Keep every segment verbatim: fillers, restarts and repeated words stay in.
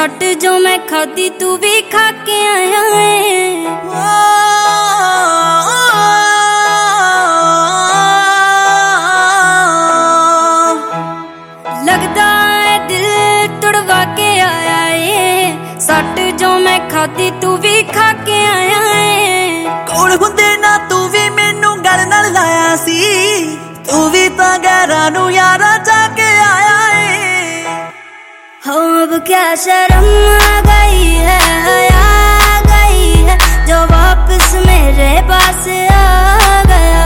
सट जो मैं खाती तू भी खा के आया है। लगदा है दिल तुड़वा के आया है, सट जो मैं खाती तू भी खा के आया है। कौन हुंदे ना तू भी मैनू गल नाल लाया सी, तू भी तां गैरां नू यारा जाके आया है। हो अब क्या शर्म आ गई है, आ गई है जो वापस मेरे पास आ गया।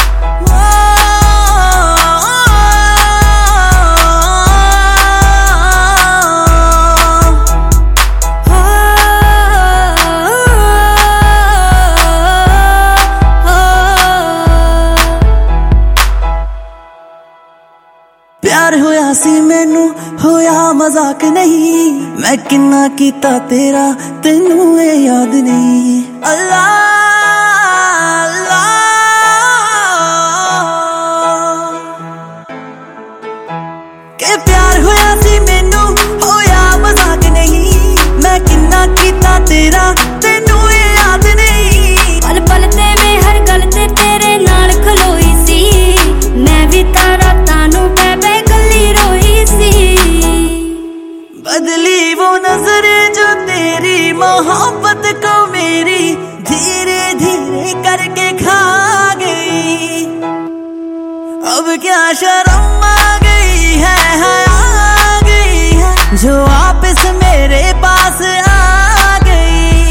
प्यार होया सी मैनू होया मजाक नहीं, मैं किन्ना कीता तेरा तेनू ए याद नहीं। अल्लाह अल्लाह के प्यार होया सी मैनू होया मजाक नहीं, मैं किन्ना कीता तेरा तेनू ए याद नहीं। पल पल ते मैं हर गल ते तेरे नाल खलोई सी, मैं भी तारा तानू बे बदली वो नजरें जो तेरी मोहब्बत को मेरी धीरे धीरे करके खा गई। अब क्या शर्म आ गई है, आ गई है जो वापस मेरे पास आ गई।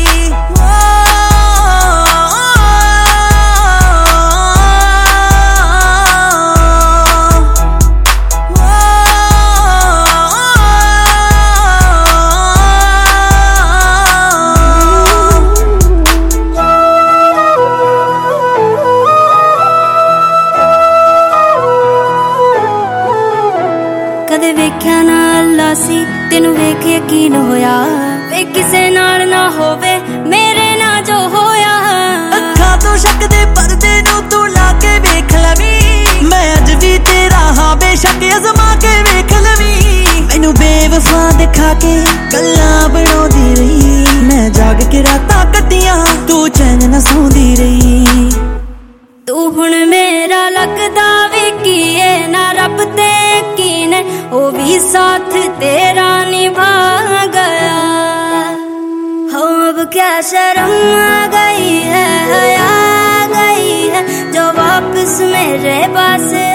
कदे वेख्या ना अल्लाह सी तेनू वेख यकीन होया, वे किसे नाल ना होवे मेरे ना जो होया। अखां तो शक दे पर्दे नू तू लाके वेख लवी, मैं अज भी तेरा हां बेशक अजमा के वेख लवी। मैनू बेवफा दिखा के गल्लां बनाउंदी रही, मैं जाग के रातां कट्टियां तू चैन ना सौंदी रही। तू हुण मेरा लगदा वी कीए ना रब ते यकीन, ओ भी साथ तेरा निभा गया। हो अब क्या शर्म आ गई है, आ गई है जो वापस मेरे पास